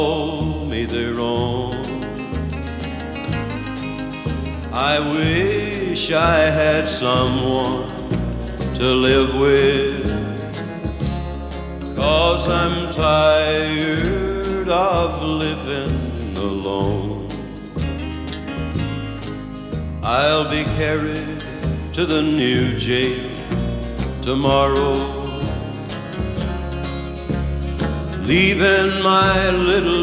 me their own. I wish I had someone to live with, 'cause I'm tired of living alone. I'll be carried to the new jail tomorrow, leaving my little